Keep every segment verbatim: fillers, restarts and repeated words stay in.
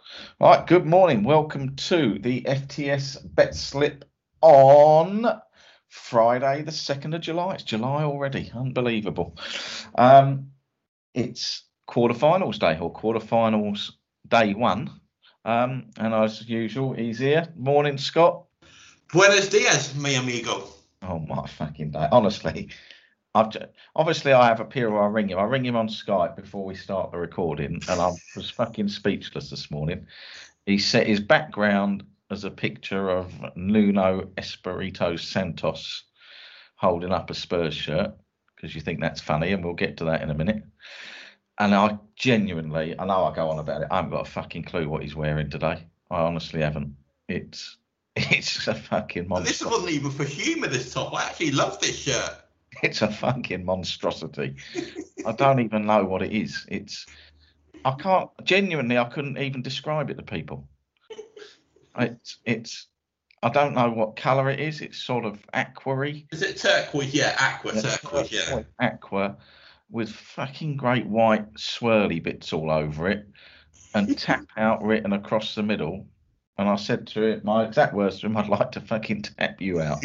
Right, good morning. Welcome to the F T S Bet Slip on Friday, the second of July. It's July already. Unbelievable. Um, it's quarterfinals day or quarterfinals day one. Um, and as usual, he's here. Morning, Scott. Buenos dias, mi amigo. Oh, my fucking day. Honestly, I've ju- obviously I have a period where I ring him. I ring him on Skype before we start the recording, and I was fucking speechless this morning. He set his background as a picture of Nuno Espirito Santos holding up a Spurs shirt because you think that's funny, and we'll get to that in a minute. And I genuinely, I know I go on about it. I haven't got a fucking clue what he's wearing today. I honestly haven't. It's it's a fucking And this monster. wasn't even for humour, this top. I actually love this shirt. It's a fucking monstrosity. I don't even know what it is. It's I can't genuinely. I couldn't even describe it to people. It's it's. I don't know what colour it is. It's sort of aquary. Is it turquoise? Yeah, aqua Yeah, turquoise, yeah. aqua with fucking great white swirly bits all over it and tap out written across the middle. And I said to it, my exact words to him, I'd like to fucking tap you out.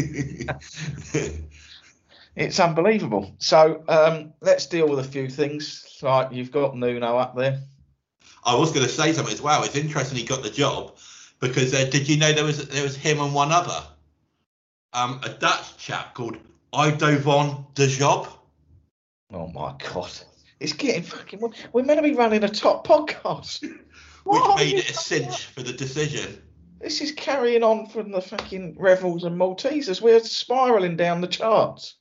It's unbelievable. So um, let's deal with a few things. Like you've got Nuno up there. I was going to say something as well. It's interesting he got the job because uh, did you know there was there was him and one other, um, a Dutch chap called Ido van de Job. Oh my God. It's getting fucking. We're meant to be running a top podcast. Which made it a cinch for the decision. This is carrying on from the fucking Revels and Maltesers. We're spiralling down the charts.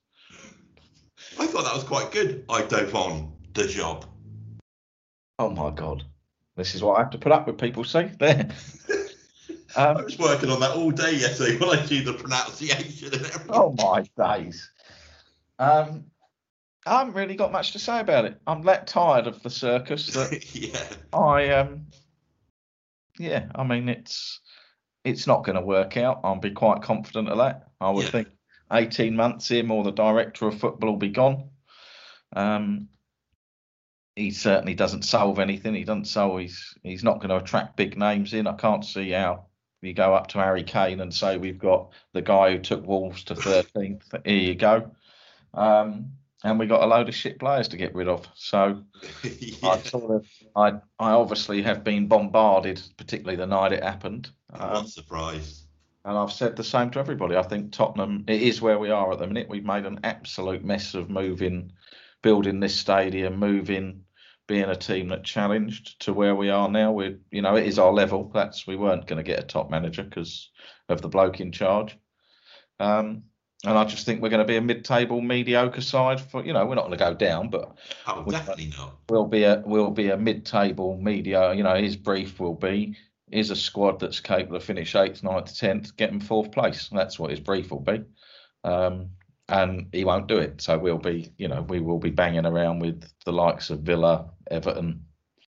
I thought that was quite good. Ido van de Job. Oh my God. This is what I have to put up with people say there. Um, I was working on that all day yesterday when I do the pronunciation and everything. Oh my days. Um, I haven't really got much to say about it. I'm that tired of the circus that yeah. I um yeah, I mean it's it's not going to work out. I'll be quite confident of that. I would yeah. think eighteen months him or the director of football will be gone. Um, he certainly doesn't solve anything. He doesn't solve. He's he's not going to attract big names in. I can't see how you go up to Harry Kane and say we've got the guy who took Wolves to thirteenth. Here you go. Um, and we got a load of shit players to get rid of. So yeah. I sort of, I, I obviously have been bombarded, particularly the night it happened. I'm not surprised. And I've said the same to everybody. I think Tottenham, it is where we are at the minute. We've made an absolute mess of moving, building this stadium, moving, being a team that challenged to where we are now. We, you know, it is our level. That's we weren't going to get a top manager because of the bloke in charge. Um, And I just think we're going to be a mid-table, mediocre side. For you know, we're not going to go down, but oh, definitely not. We'll be a we'll be a mid-table, mediocre. You know, his brief will be is a squad that's capable of finish eighth, ninth, tenth, get them fourth place. That's what his brief will be, um, and he won't do it. So we'll be, you know, we will be banging around with the likes of Villa, Everton,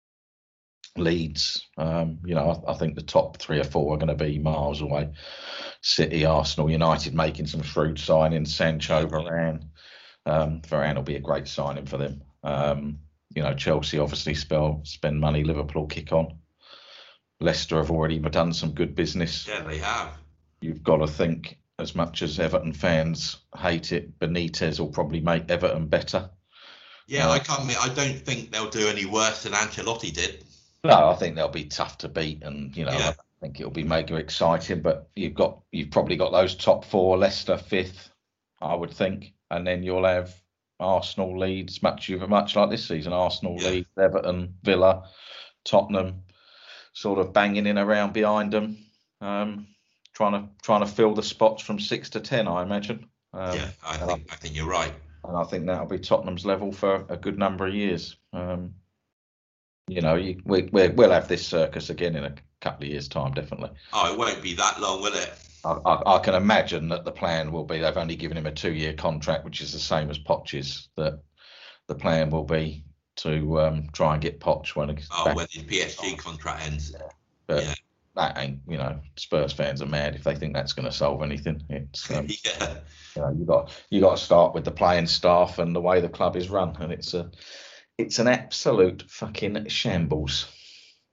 Leeds. Um, you know, I, I think the top three or four are going to be miles away. City, Arsenal, United making some shrewd signings. Sancho, Varane. Um, Varane will be a great signing for them. Um, you know, Chelsea obviously spell, spend money. Liverpool kick on. Leicester have already done some good business. Yeah, they have. You've got to think, as much as Everton fans hate it, Benitez will probably make Everton better. Yeah, uh, I can't. I don't think they'll do any worse than Ancelotti did. No, I think they'll be tough to beat, and you know. Yeah. I think it'll be mega exciting, but you've got you've probably got those top four, Leicester fifth, I would think, and then you'll have Arsenal, Leeds, much much like this season, Arsenal, yeah. Leeds, Everton, Villa, Tottenham, sort of banging in around behind them, um, trying to trying to fill the spots from six to ten, I imagine. Um, yeah, I think I, I think you're right, and I think that'll be Tottenham's level for a good number of years. Um, you know, you, we we we'll have this circus again in a couple of years' time, definitely. Oh, it won't be that long, will it? I, I, I can imagine that the plan will be they've only given him a two-year contract, which is the same as Poch's. That the plan will be to um, try and get Poch when he's oh, when his P S G contract ends. Yeah. But yeah. that ain't, you know, Spurs fans are mad if they think that's going to solve anything. It's um, yeah. You know, you got you got to start with the playing staff and the way the club is run, and it's a it's an absolute fucking shambles.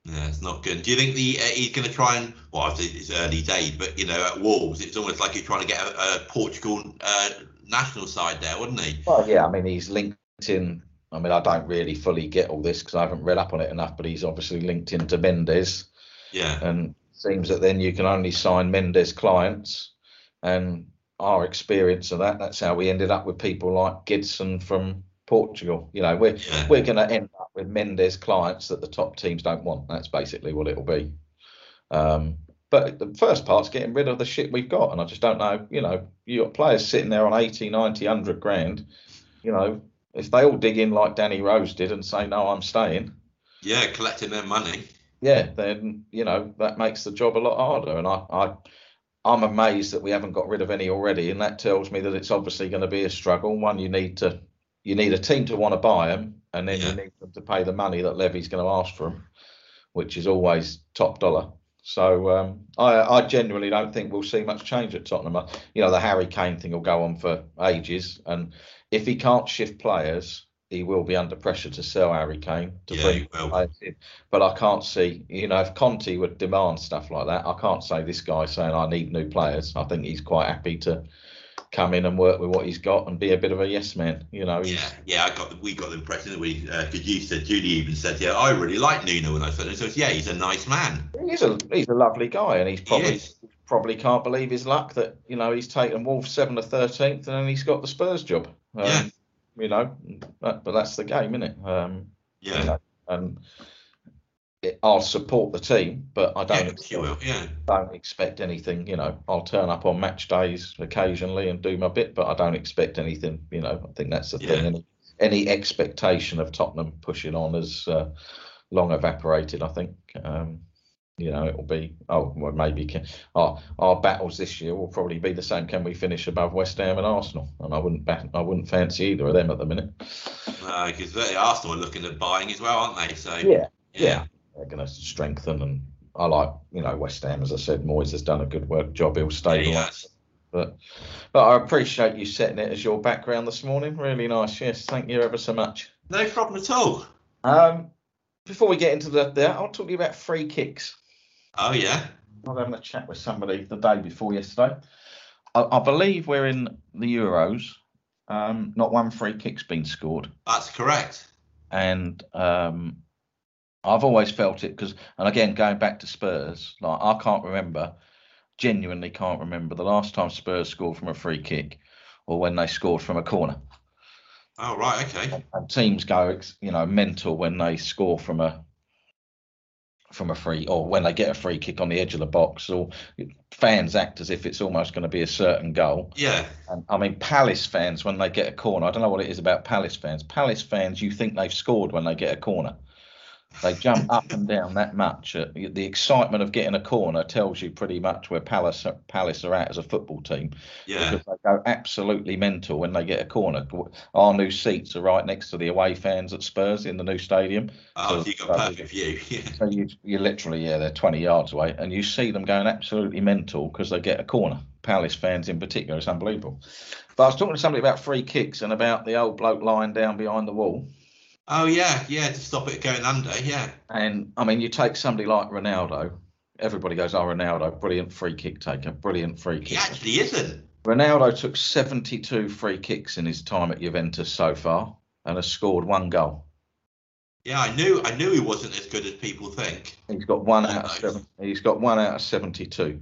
Yeah, it's not good. Do you think the uh, he's going to try and, well, obviously it's early days, but you know, at Wolves, it's almost like he's trying to get a, a Portugal uh, national side there, wouldn't he? Well, yeah, I mean, he's linked in. I mean, I don't really fully get all this because I haven't read up on it enough, but he's obviously linked into Mendes. Yeah. And it seems that then you can only sign Mendes clients. And our experience of that, that's how we ended up with people like Gidson from Portugal. You know, we're Yeah. we're going to end up with Mendes clients that the top teams don't want. That's basically what it'll be. Um, but the first part's getting rid of the shit we've got. And I just don't know, you know, you got players sitting there on eighty, ninety, one hundred grand. You know, if they all dig in like Danny Rose did and say, no, I'm staying. Yeah, collecting their money. Yeah, then, you know, that makes the job a lot harder. And I, I, I'm amazed that we haven't got rid of any already. And that tells me that it's obviously going to be a struggle. One, you need to, you need a team to want to buy them. And then Yeah. you need them to pay the money that Levy's going to ask for them, which is always top dollar. So um, I, I genuinely don't think we'll see much change at Tottenham. You know, the Harry Kane thing will go on for ages. And if he can't shift players, he will be under pressure to sell Harry Kane to Yeah, bring he will. players in. But I can't see, you know, if Conte would demand stuff like that, I can't say this guy saying I need new players. I think he's quite happy to come in and work with what he's got and be a bit of a yes man. You know. Yeah, yeah. I got we got the impression that we because uh, you said Judy even said, yeah, I really like Nuno when I said it. So yeah, he's a nice man. He's a he's a lovely guy, and he's probably He is. probably can't believe his luck that you know he's taken Wolves seven to thirteenth and then he's got the Spurs job. Um, Yeah. You know, but, but that's the game, isn't it? Um, Yeah. You know, and it, I'll support the team, but I don't Yeah, expect, you will. Yeah. don't expect anything. You know, I'll turn up on match days occasionally and do my bit, but I don't expect anything. You know, I think that's the Yeah. thing. Any any expectation of Tottenham pushing on has uh, long evaporated. I think. Um, You know, it'll be, oh, well, maybe can, our, our battles this year will probably be the same. Can we finish above West Ham and Arsenal? And I wouldn't bat, I wouldn't fancy either of them at the minute. Because uh, Arsenal are looking at buying as well, aren't they? So Yeah, yeah, yeah. They're going to strengthen. And I like, you know, West Ham, as I said, Moyes has done a good work job. He'll yeah, he stabilise. has. But, but I appreciate you setting it as your background this morning. Really nice. Yes, thank you ever so much. No problem at all. Um, before we get into the, the I'll talk to you about free kicks. Oh yeah. I was having a chat with somebody the day before yesterday. I, I believe we're in the Euros. Um, not one free kick's been scored. That's correct. And um, I've always felt it because, and again, going back to Spurs, like I can't remember, genuinely can't remember the last time Spurs scored from a free kick or when they scored from a corner. Oh right, okay. And teams go, you know, mental when they score from a from a free or when they get a free kick on the edge of the box, or fans act as if it's almost going to be a certain goal. Yeah. And I mean, Palace fans, when they get a corner, I don't know what it is about Palace fans. Palace fans, you think they've scored when they get a corner. They jump up and down that much. Uh, the excitement of getting a corner tells you pretty much where Palace Palace are at as a football team. Yeah. Because they go absolutely mental when they get a corner. Our new seats are right next to the away fans at Spurs in the new stadium. Oh, so, you got perfect view. Yeah. So you you literally yeah they're twenty yards away, and you see them going absolutely mental because they get a corner. Palace fans in particular, it's unbelievable. But I was talking to somebody about free kicks and about the old bloke lying down behind the wall. Oh yeah, yeah, to stop it going under, yeah. And I mean, you take somebody like Ronaldo. Everybody goes, "Oh, Ronaldo, brilliant free kick taker, brilliant free kick." He actually isn't. Ronaldo took seventy-two free kicks in his time at Juventus so far, and has scored one goal. Yeah, I knew, I knew he wasn't as good as people think. He's got one out of Almost. seven. He's got one out of seventy-two.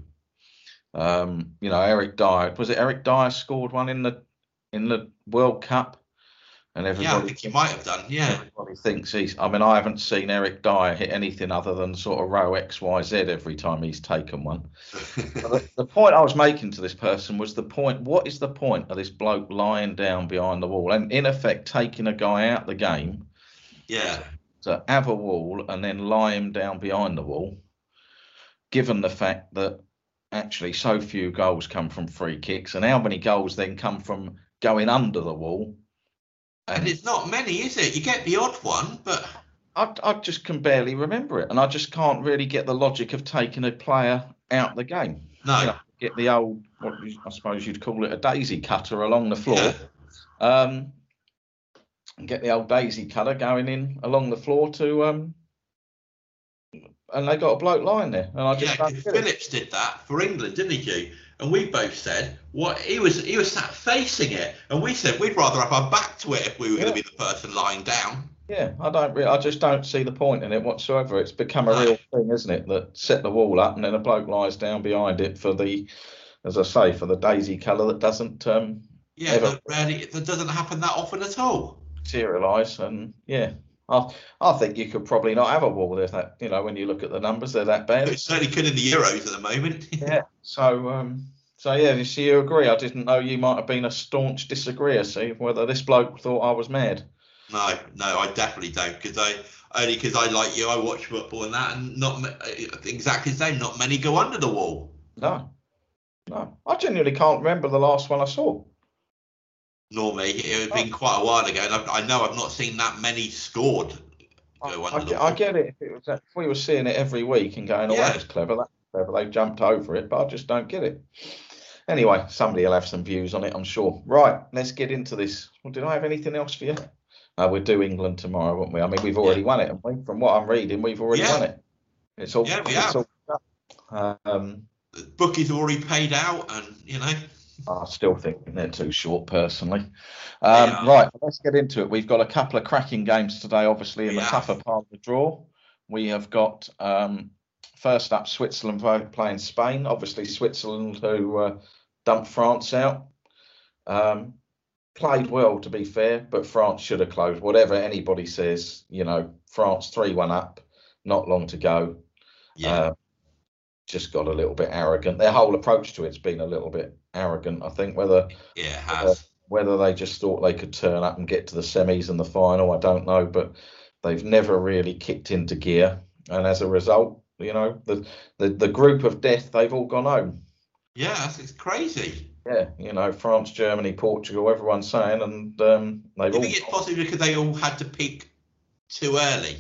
Um, you know, Eric Dyer. Was it Eric Dyer scored one in the in the World Cup? And everybody, Yeah, I think he might have done. Yeah. Everybody thinks he's. I mean, I haven't seen Eric Dyer hit anything other than sort of row X, Y, Z every time he's taken one. the, the point I was making to this person was the point. What is the point of this bloke lying down behind the wall and in effect taking a guy out the game? Yeah. To have a wall and then lie him down behind the wall, given the fact that actually so few goals come from free kicks, and how many goals then come from going under the wall. And, and it's not many, is it? You get the odd one, but I, I just can barely remember it, and I just can't really get the logic of taking a player out the game. No. You know, get the old, what I suppose you'd call it, a daisy cutter along the floor. Yeah. Um, and get the old daisy cutter going in along the floor to um and they got a bloke lying there, and I just Yeah, don't 'cause get it. Phillips did that for England, didn't he, Hugh? And we both said what he was. He was sat facing it, and we said we'd rather have our back to it if we were going Yeah, to be the person lying down. yeah. I don't. Re- I just don't see the point in it whatsoever. It's become a No. real thing, isn't it? That set the wall up, and then a bloke lies down behind it for the, as I say, for the daisy colour that doesn't um, Yeah, ever that rarely that doesn't happen that often at all. materialise. And yeah, I I think you could probably not have a wall. There's that, you know, when you look at the numbers, they're that bad. It certainly could in the Euros at the moment. Yeah. So um, so yeah, you see, you agree. I didn't know you might have been a staunch disagreeer. See whether this bloke thought I was mad. No, no, I definitely don't, because I only because I like you, I watch football and that, and not ma- exactly the same. Not many go under the wall. No, no. I genuinely can't remember the last one I saw. Normally, it had been quite a while ago, and I, I know I've not seen that many scored go I, under the get, wall. I get it. If, it was, if we were seeing it every week and going, oh, Yeah. that was clever, that was clever, they jumped over it, but I just don't get it. Anyway, somebody will have some views on it, I'm sure. Right, let's get into this. Well, did I have anything else for you? Uh, we'll do England tomorrow, won't we? I mean, we've already Yeah. won it, haven't we? From what I'm reading, we've already Yeah. won it. It's all. Yeah, we it's have. all um, The bookies already paid out, and you know. I still think they're too short, personally. They Um, are. right, let's get into it. We've got a couple of cracking games today, obviously, in We the have. tougher part of the draw. We have got, um, first up, Switzerland vo- playing Spain. Obviously, Switzerland, who uh, dumped France out. Um, played well, to be fair, but France should have closed. Whatever anybody says, you know, France three one up, not long to go. Yeah. Uh, just got a little bit arrogant. Their whole approach to it's been a little bit arrogant, I think. Whether Yeah, it has. whether they just thought they could turn up and get to the semis and the final, I don't know. But they've never really kicked into gear, and as a result, you know, the the, the group of death, they've all gone home. Yeah, that's, it's crazy. Yeah, you know, France, Germany, Portugal, everyone's saying, and um, they've Do you all. think it's possibly because they all had to peak too early?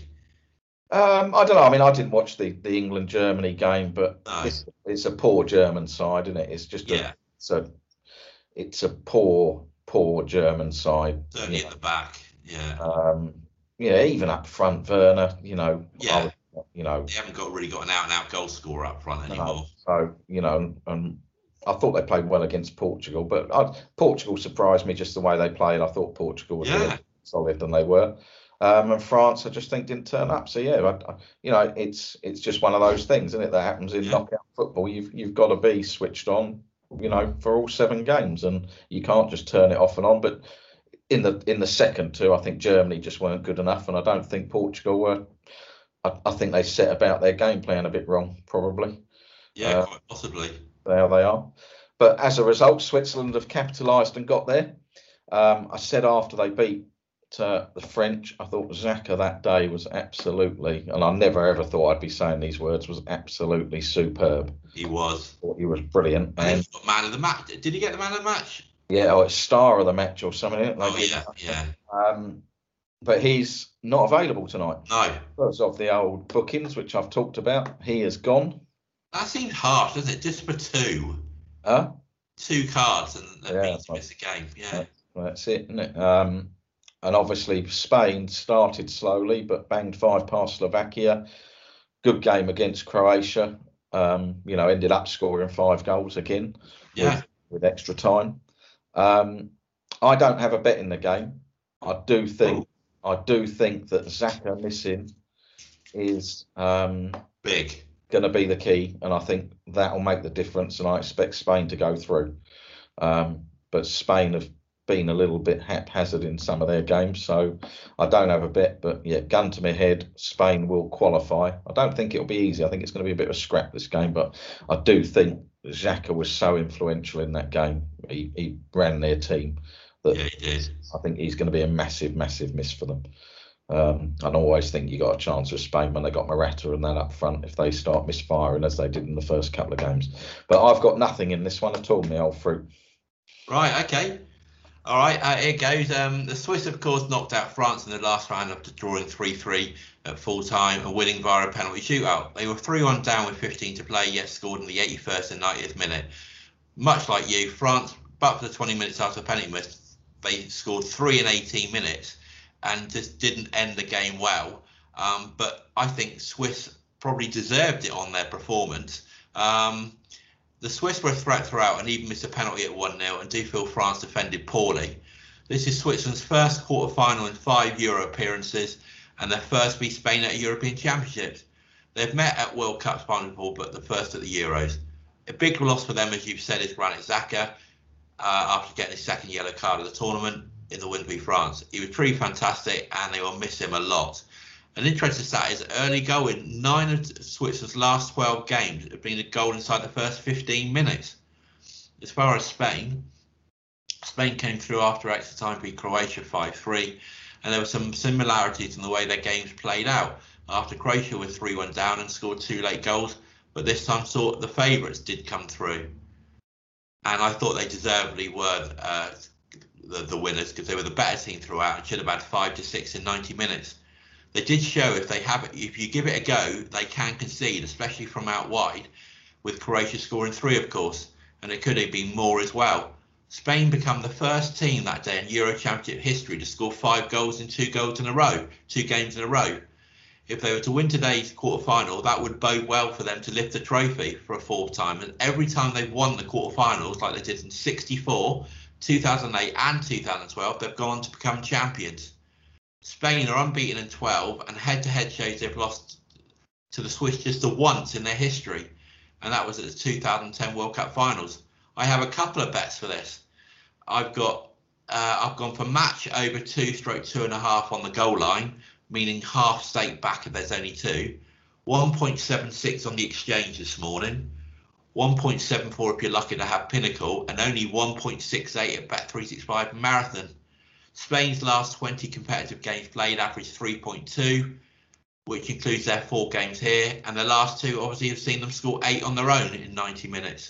Um, I don't know. I mean, I didn't watch the, the England Germany game, but No. it's it's a poor German side, isn't it? It's just a Yeah. it's a it's a poor poor German side. Certainly you at the back. Yeah. know. Um, yeah, even up front, Werner. You know, I Yeah. was- you know, They haven't got really got an out and out goal scorer up front anymore. no. So you know, and I thought they played well against Portugal, but I, Portugal surprised me just the way they played. I thought Portugal would be Yeah. solid than they were. Um, and France, I just think didn't turn up. So yeah, I, I, you know, it's it's just one of those things, isn't it? That happens in Yeah. knockout football. You've you've got to be switched on, you know, for all seven games, and you can't just turn it off and on. But in the in the second two, I think Germany just weren't good enough, and I don't think Portugal were. I, I think they set about their game plan a bit wrong, probably. Yeah, Uh, quite possibly. There they are. But as a result, Switzerland have capitalised and got there. Um, I said after they beat uh, the French, I thought Xhaka that day was absolutely, and I never ever thought I'd be saying these words, was absolutely superb. He was. Thought he was brilliant. I think And he got man of the match. Did he get the man of the match? yeah, oh, it's star of the match or something. Like Oh yeah, yeah. Um, but he's not available tonight No. because of the old bookings, which I've talked about. He is gone. That seemed harsh, doesn't it? Just for two. Huh? Two cards and that Yeah, means that's you miss a game. Yeah. Well, that's it, isn't it? Um, and obviously Spain started slowly, but banged five past Slovakia. Good game against Croatia. Um, you know, ended up scoring five goals again Yeah. with, with extra time. Um, I don't have a bet in the game. I do think I do think that Xhaka missing is um, Big. going to be the key, and I think that will make the difference. And I expect Spain to go through. Um, but Spain have been a little bit haphazard in some of their games, so I don't have a bet. But yeah, gun to my head, Spain will qualify. I don't think it'll be easy. I think it's going to be a bit of a scrap this game, but I do think Xhaka was so influential in that game. He, he ran their team that Yeah, he did. I think he's going to be a massive, massive miss for them. Um, I always think you got a chance with Spain when they got Morata and that up front if they start misfiring as they did in the first couple of games. But I've got nothing in this one at all, my old fruit. Right, okay. All right, uh, here goes. Um, the Swiss, of course, knocked out France in the last round after drawing three three at full time and winning via a penalty shootout. They were three one down with fifteen to play, yet scored in the eighty-first and ninetieth minute. Much like you, France, but for the twenty minutes after the penalty miss, they scored three in eighteen minutes and just didn't end the game well. Um, but I think Swiss probably deserved it on their performance. Um, the Swiss were a threat throughout and even missed a penalty at one nil, and do feel France defended poorly. This is Switzerland's first quarter-final in five Euro appearances and their first beat Spain at a European Championships. They've met at World Cups final before, but the first at the Euros. A big loss for them, as you've said, is Granit Xhaka, uh, after getting his second yellow card of the tournament in the win v France. He was pretty fantastic and they will miss him a lot. An interesting stat is early going. Nine of Switzerland's last twelve games have been a goal inside the first fifteen minutes. As far as Spain, Spain came through after extra time, beat Croatia five three, and there were some similarities in the way their games played out. After Croatia was three one down and scored two late goals, but this time saw the favourites did come through. And I thought they deservedly were uh, the, the winners, because they were the better team throughout and should have had five to six in ninety minutes. They did show if they have it, if you give it a go, they can concede, especially from out wide, with Croatia scoring three, of course, and it could have been more as well. Spain become the first team that day in Euro Championship history to score five goals in two goals in a row, two games in a row. If they were to win today's quarter-final, that would bode well for them to lift the trophy for a fourth time. And every time they've won the quarter-finals, like they did in sixty-four, two thousand eight and two thousand twelve, they've gone on to become champions. Spain are unbeaten in twelve, and head-to-head shows they've lost to the Swiss just the once in their history, and that was at the two thousand ten World Cup finals. I have a couple of bets for this. I've got, uh, I've gone for match over two stroke two and a half on the goal line, meaning half stake back if there's only two. one point seven six on the exchange this morning. one point seven four if you're lucky to have Pinnacle, and only one point six eight at Bet three sixty-five Marathon. Spain's last twenty competitive games played average three point two, which includes their four games here, and the last two obviously have seen them score eight on their own in ninety minutes.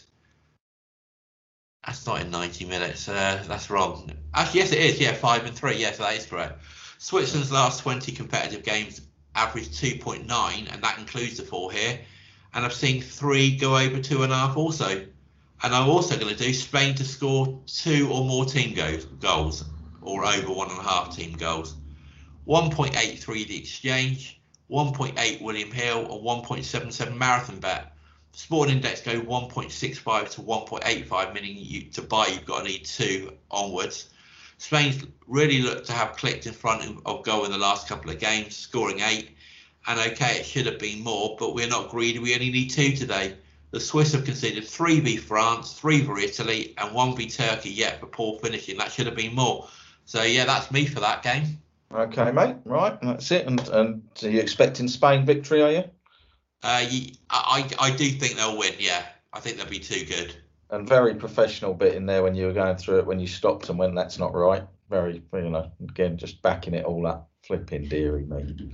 That's not in ninety minutes, uh, that's wrong. Actually, yes it is, yeah, five and three, yes, that is correct. Switzerland's last twenty competitive games average two point nine, and that includes the four here, and I've seen three go over two and a half also. And I'm also going to do Spain to score two or more team goals, goals or over one and a half team goals. one point eight three the exchange, one point eight William Hill, and one point seven seven Marathon Bet. Sporting Index go one point six five to one point eight five, meaning you, to buy you've got to need two onwards. Spain's really looked to have clicked in front of goal in the last couple of games, scoring eight. And okay, it should have been more, but we're not greedy. We only need two today. The Swiss have conceded three v France, three v Italy, and one v Turkey yet for poor finishing. That should have been more. So yeah, that's me for that game. Okay, mate. Right, that's it. And and are you expecting Spain victory? Are you? Uh, I I do think they'll win. Yeah, I think they'll be too good. And very professional bit in there when you were going through it, when you stopped and when that's not right. Very, you know, again, just backing it all up. Flipping dearie me.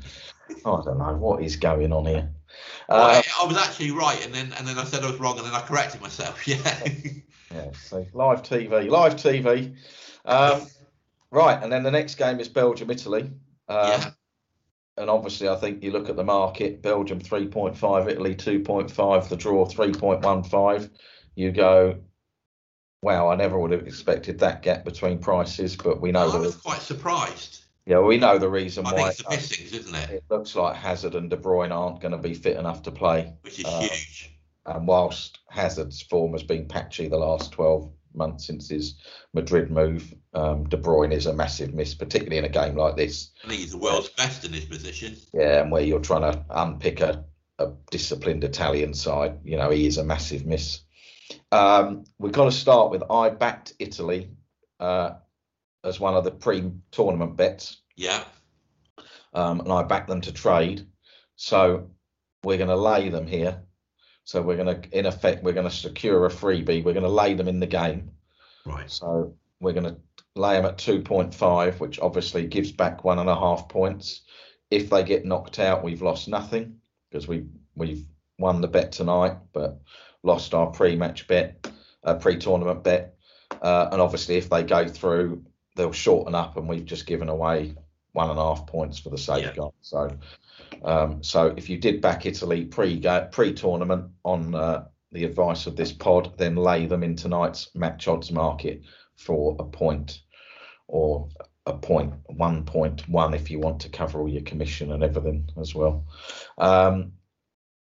I don't know what is going on here. Well, Uh, I, I was actually right, and then and then I said I was wrong, and then I corrected myself. Yeah. yeah, so live T V, live T V. Um, right, and then the next game is Belgium, Italy. Um, Yeah. And obviously, I think you look at the market, Belgium three point five, Italy two point five, the draw three point one five. You go, wow, I never would have expected that gap between prices, but we know I the was quite surprised. yeah, we know the reason I why. think it's the missings, isn't it? It looks like Hazard and De Bruyne aren't going to be fit enough to play. Which is Uh, huge. And whilst Hazard's form has been patchy the last twelve months since his Madrid move, um, De Bruyne is a massive miss, particularly in a game like this. I think he's the world's best in his position. Yeah, and where you're trying to unpick a, a disciplined Italian side, you know, he is a massive miss. Um, we've got to start with I backed Italy uh, as one of the pre-tournament bets. Yeah. Um, and I backed them to trade. So we're going to lay them here. So we're going to, in effect, we're going to secure a freebie. We're going to lay them in the game. Right. So we're going to lay them at two point five, which obviously gives back one and a half points. If they get knocked out, we've lost nothing because we we've won the bet tonight, but lost our pre-match bet, uh, pre-tournament bet. Uh, and obviously, if they go through, they'll shorten up, and we've just given away one and a half points for the safeguard. Yeah. So, um, so if you did back Italy pre pre-tournament on uh, the advice of this pod, then lay them in tonight's match odds market for a point or a point, one point one if you want to cover all your commission and everything as well. Um,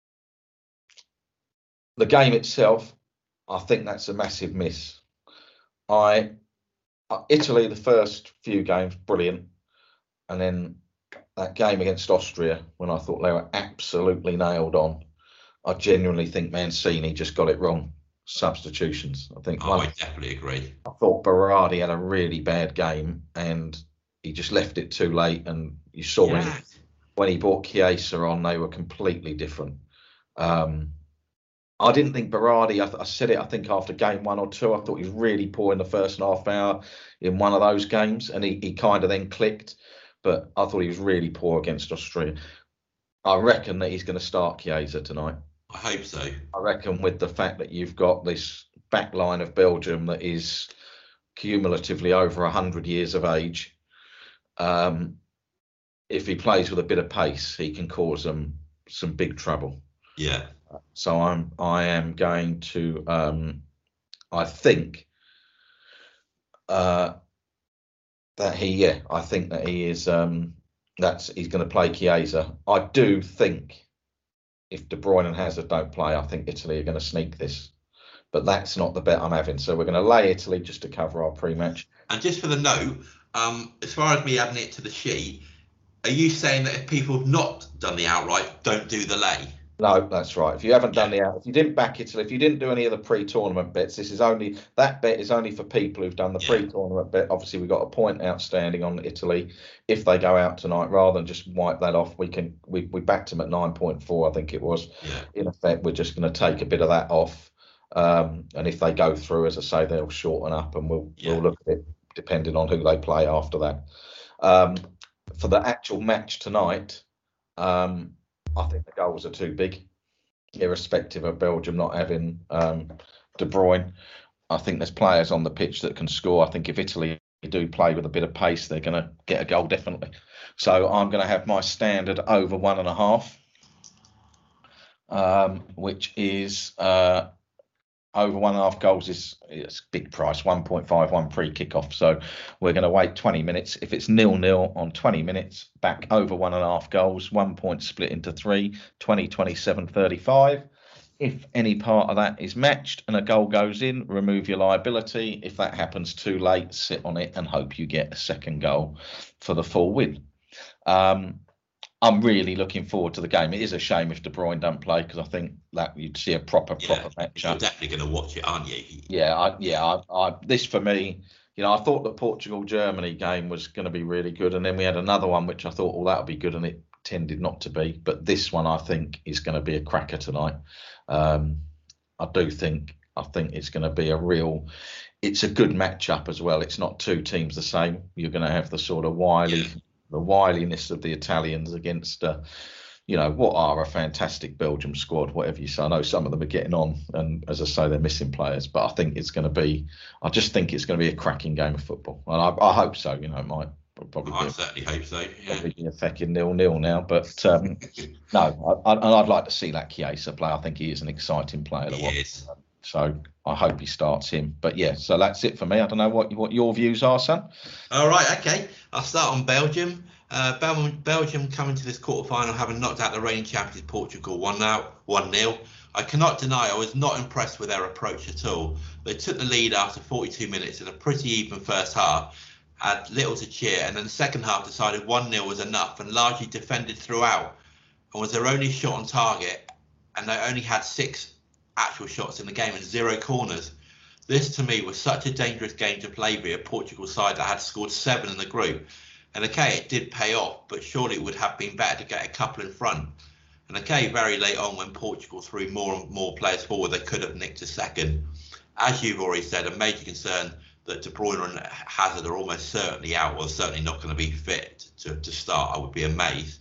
the game itself, I think that's a massive miss. I Italy, the first few games, brilliant. And then that game against Austria, when I thought they were absolutely nailed on, I genuinely think Mancini just got it wrong. Substitutions. I think. Oh, one, I definitely agree. I thought Berardi had a really bad game and he just left it too late. And you saw Yeah. when, he, when he brought Chiesa on, they were completely different. Um, I didn't think Berardi, I, I said it, I think after game one or two, I thought he was really poor in the first half hour in one of those games. And he, he kind of then clicked. But I thought he was really poor against Austria. I reckon that he's going to start Chiesa tonight. I hope so. I reckon with the fact that you've got this back line of Belgium that is cumulatively over one hundred years of age, um, if he plays with a bit of pace, he can cause them some big trouble. Yeah. So I'm, I am going to, um, I think uh, that he, yeah, I think that he is, um, that's he's going to play Chiesa. I do think if De Bruyne and Hazard don't play, I think Italy are going to sneak this. But that's not the bet I'm having. So we're going to lay Italy just to cover our pre-match. And just for the note, um, as far as me adding it to the sheet, are you saying that if people have not done the outright, don't do the lay? No, that's right. If you haven't done the out, if you didn't back Italy, if you didn't do any of the pre-tournament bets, this is only that bet is only for people who've done the Yeah. pre-tournament bet. Obviously, we've got a point outstanding on Italy. If they go out tonight, rather than just wipe that off, we can we we backed them at nine point four, I think it was. Yeah. In effect, we're just going to take a bit of that off, um, and if they go through, as I say, they'll shorten up, and we'll Yeah. we'll look at it depending on who they play after that. Um, for the actual match tonight, um, I think the goals are too big. Irrespective of Belgium not having um, De Bruyne, I think there's players on the pitch that can score. I think if Italy do play with a bit of pace, they're going to get a goal definitely. So I'm going to have my standard over one and a half, um, which is uh, over one and a half goals is it's big price, one point five one pre kickoff. So we're going to wait twenty minutes. If it's nil nil on twenty minutes, back over one and a half goals, one point split into three, twenty, twenty-seven, thirty-five. If any part of that is matched and a goal goes in, remove your liability. If that happens too late, sit on it and hope you get a second goal for the full win. Um, I'm really looking forward to the game. It is a shame if De Bruyne don't play because I think that you'd see a proper, Yeah. proper match. You're definitely going to watch it, aren't you? Yeah, I, yeah. I, I, this for me, you know, I thought the Portugal-Germany game was going to be really good, and then we had another one which I thought, well, that'll be good, and it tended not to be. But this one, I think, is going to be a cracker tonight. Um, I do think, I think it's going to be a real. It's a good matchup as well. It's not two teams the same. You're going to have the sort of wily. Yeah. The wiliness of the Italians against, uh, you know, what are a fantastic Belgium squad, whatever you say. I know some of them are getting on, and as I say, they're missing players, but I think it's going to be, I just think it's going to be a cracking game of football. And I, I hope so, you know, it might probably I be, certainly hope so. Yeah. probably be a fucking nil-nil now, but um, no, I, I, I'd like to see that Chiesa play. I think he is an exciting player to He watch. is. So I hope he starts him. But yeah, so that's it for me. I don't know what what your views are, son. All right, okay. I'll start on Belgium. Uh, Bel- Belgium coming to this quarterfinal having knocked out the reigning champions Portugal one nil. I cannot deny I was not impressed with their approach at all. They took the lead after forty-two minutes in a pretty even first half, had little to cheer, and then the second half decided one nil was enough and largely defended throughout and was their only shot on target, and they only had six actual shots in the game and zero corners. This to me was such a dangerous game to play via Portugal side that had scored seven in the group. And okay, it did pay off, but surely it would have been better to get a couple in front. And okay, very late on when Portugal threw more and more players forward, they could have nicked a second. As you've already said, a major concern that De Bruyne and Hazard are almost certainly out, or certainly not going to be fit to, to start. I would be amazed.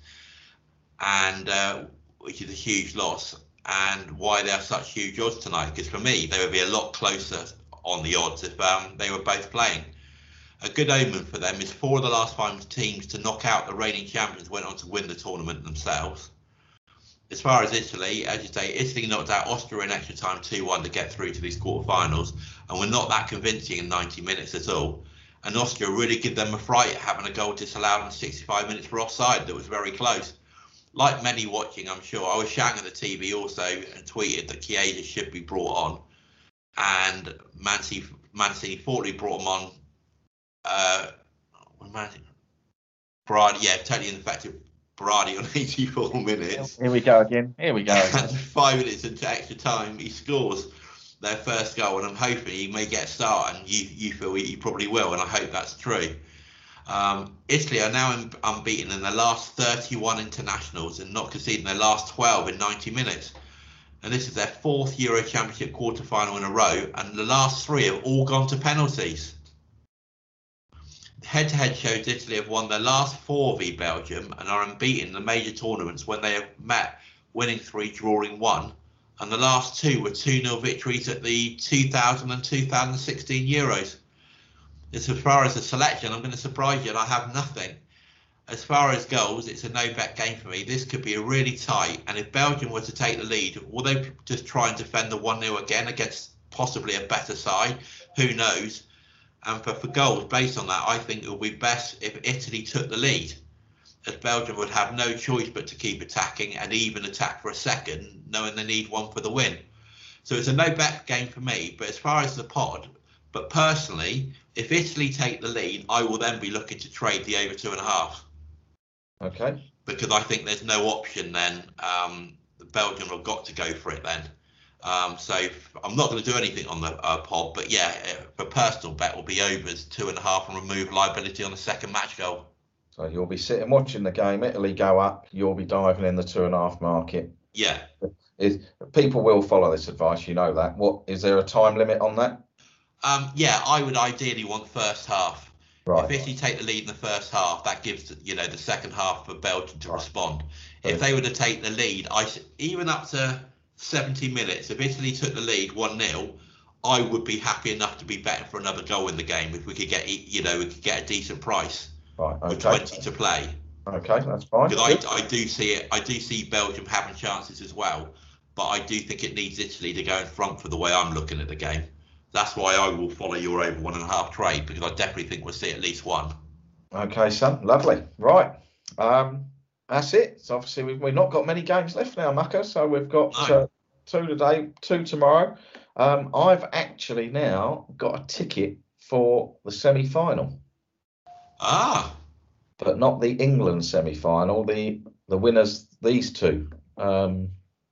And uh, which is a huge loss. And why they have such huge odds tonight, because for me, they would be a lot closer on the odds if um, they were both playing. A good omen for them is four of the last five teams to knock out the reigning champions went on to win the tournament themselves. As far as Italy, as you say, Italy knocked out Austria in extra time two one to get through to these quarterfinals, and were not that convincing in ninety minutes at all. And Austria really gave them a fright, having a goal disallowed in sixty-five minutes for offside that was very close. like many watching, I'm sure, I was shouting at the T V also and tweeted that Chiesa should be brought on. And Mancini, Mancini thoughtfully brought him on. Uh, Berardi, yeah, totally ineffective. Berardi on eighty-four minutes. Here we go again. Here we go. Again. And five minutes into extra time, he scores their first goal, and I'm hoping he may get a start. And you, you feel he probably will, and I hope that's true. Um, Italy are now unbeaten in their last thirty-one internationals and not conceding their last twelve in ninety minutes. And this is their fourth Euro Championship quarter-final in a row, and the last three have all gone to penalties. Head-to-head shows Italy have won their last four v Belgium and are unbeaten in the major tournaments when they have met, winning three, drawing one. And the last two were two nil victories at the two thousand and two thousand sixteen Euros. As far as the selection, I'm going to surprise you, and I have nothing. As far as goals, it's a no-bet game for me. This could be a really tight, and if Belgium were to take the lead, will they just try and defend the one nil again against possibly a better side? Who knows? And for, for goals, based on that, I think it would be best if Italy took the lead, as Belgium would have no choice but to keep attacking and even attack for a second, knowing they need one for the win. So it's a no-bet game for me. But as far as the pod, but personally, if Italy take the lead, I will then be looking to trade the over two and a half. Okay. Because I think there's no option then. Um, Belgium have got to go for it then. Um, so I'm not going to do anything on the uh, pod, but yeah, for personal bet will be overs two and a half and remove liability on the second match goal. So you'll be sitting watching the game, Italy go up, you'll be diving in the two and a half market. Yeah. Is, people will follow this advice, you know that. What is there a time limit on that? Um, yeah, I would ideally want first half. Right. If Italy take the lead in the first half, that gives you know the second half for Belgium to right. respond. Right. If they were to take the lead, I even up to seventy minutes, if Italy took the lead one nil, I would be happy enough to be betting for another goal in the game if we could get you know we could get a decent price. Right. Okay. With twenty to play. Okay, that's fine. Because I, I do see it. I do see Belgium having chances as well, but I do think it needs Italy to go in front for the way I'm looking at the game. That's why I will follow your over one and a half trade, because I definitely think we'll see at least one. Okay, son. Lovely. Right. Um, that's it. So obviously we've, we've not got many games left now, Mucker. So we've got no. uh, two today, two tomorrow. Um, I've actually now got a ticket for the semi-final. Ah. But not the England semi-final. The the winners, these two. Um,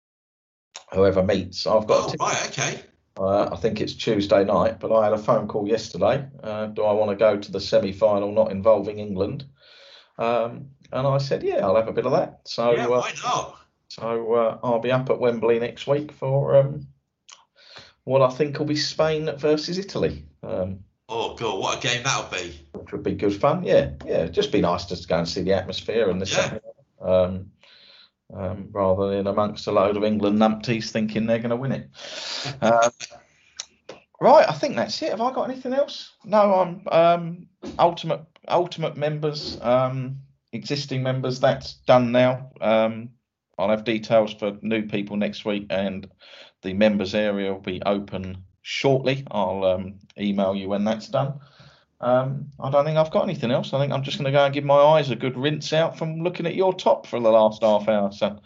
whoever meets. I've got oh, a ticket. Right. Okay. Uh, I think it's Tuesday night, but I had a phone call yesterday. Uh, do I want to go to the semi-final not involving England? Um, and I said, yeah, I'll have a bit of that. So, yeah, why not? Uh, so uh, I'll be up at Wembley next week for um, what I think will be Spain versus Italy. Um, oh, God, what a game that'll be. Which would be good fun. Yeah, yeah. It'd just be nice just to go and see the atmosphere and the yeah. um, um, rather than amongst a load of England numpties thinking they're going to win it. Uh, right, I think that's it. Have I got anything else? No, I'm um, ultimate ultimate members, um, existing members. That's done now. Um, I'll have details for new people next week, and the members area will be open shortly. I'll um, email you when that's done. Um, I don't think I've got anything else. I think I'm just going to go and give my eyes a good rinse out from looking at your top for the last half hour. So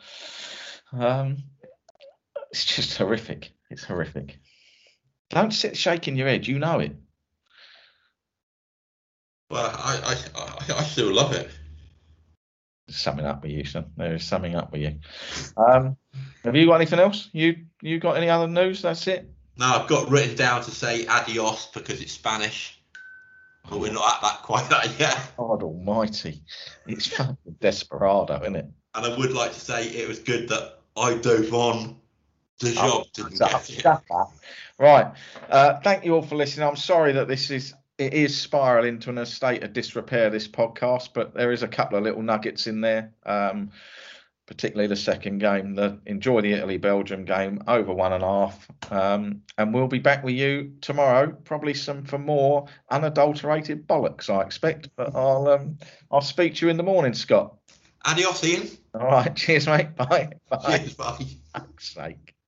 um, it's just horrific. It's horrific. Don't sit shaking your head. You know it. Well, I I, I still love it. There's something up with you, son. There is something up with you. Um, have you got anything else? You you got any other news? That's it? No, I've got written down to say adios because it's Spanish. But we're not at that quite that yet. God almighty. It's fucking desperado, isn't it? And I would like to say it was good that I dove on the job Oh, didn't shut get up, it. shut up. Right. Uh, thank you all for listening. I'm sorry that this is it is spiraling into an state of disrepair, this podcast, but there is a couple of little nuggets in there. Um, particularly the second game. The enjoy the Italy-Belgium game over one and a half. Um, and we'll be back with you tomorrow, probably some for more unadulterated bollocks, I expect. But I'll um, I'll speak to you in the morning, Scott. Adios, Ian. All right, cheers, mate. Bye. Bye. Cheers, bye. For fuck's sake.